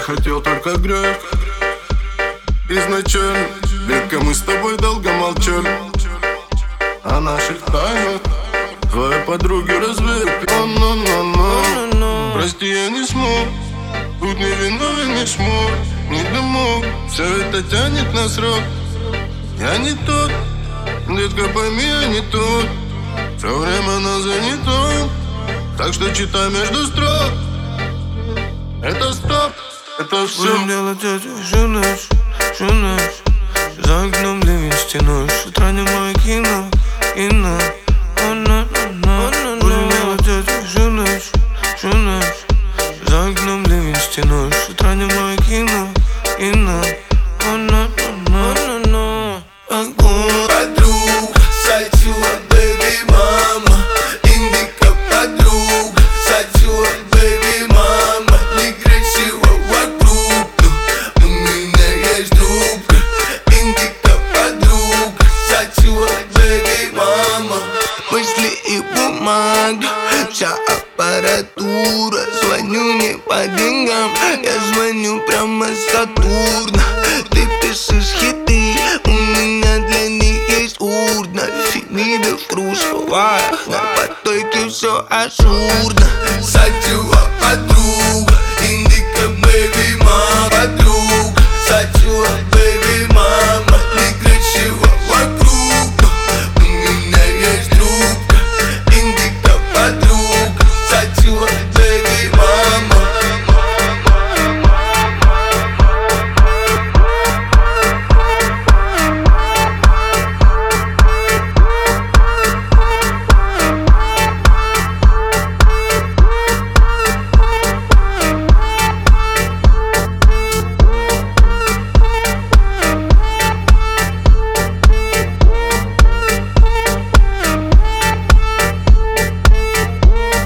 хотел только грех изначально. Редко мы с тобой долго молчали о наших тайнах. Твои подруги развели. Прости, я не смог. Тут не виновен, не смог, не домог. Все это тянет на срок. Я не тот, детка, пойми, я не тот. Все время на занятом, так что читай между строк. Это стоп, это все. Будем делать это всю ночь, всю ночь. За окном ливень стеной. С утра немое кино, кино. Будем делать это всю ночь, всю ночь. За окном ливень стеной. С утра немое кино, кино. Подруга, сачула, бэби, мама. Индика, подруга, сачула, бэби, мама. Некрасиво вокруг, но у меня есть друг. Индика, подруга, сачула, бэби, мама. Мысли и бумага, вся аппаратура. Звоню не по деньгам, я звоню прямо с Сатурна. Ты пишешь хиты, у меня для них есть урна. Фемида в кружковах, на потоке все ажурно.